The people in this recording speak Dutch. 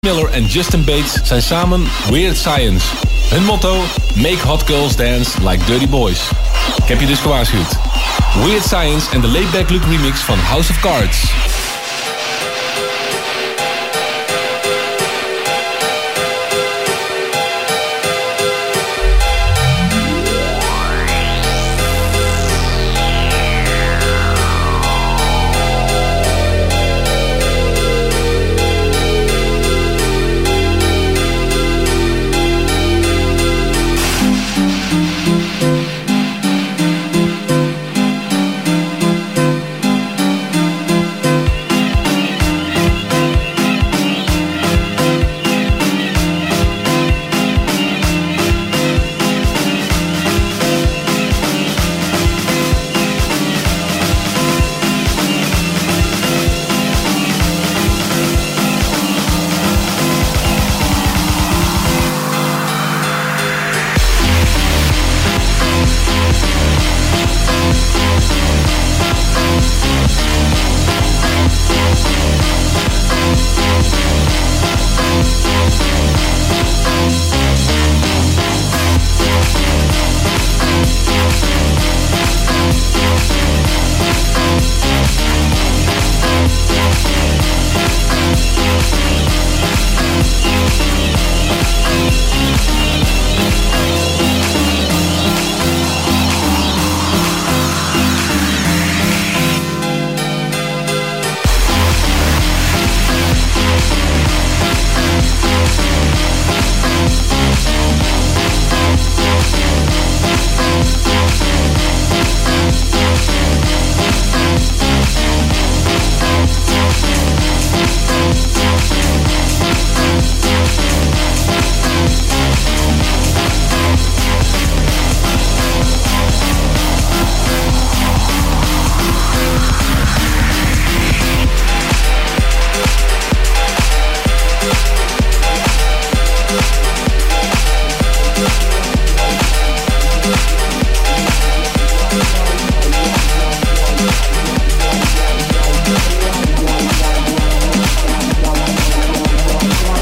Miller en Justin Bates zijn samen Weird Science. Hun motto: make hot girls dance like dirty boys. Ik heb je dus gewaarschuwd. Weird Science en de Laidback Luke remix van House of Cards.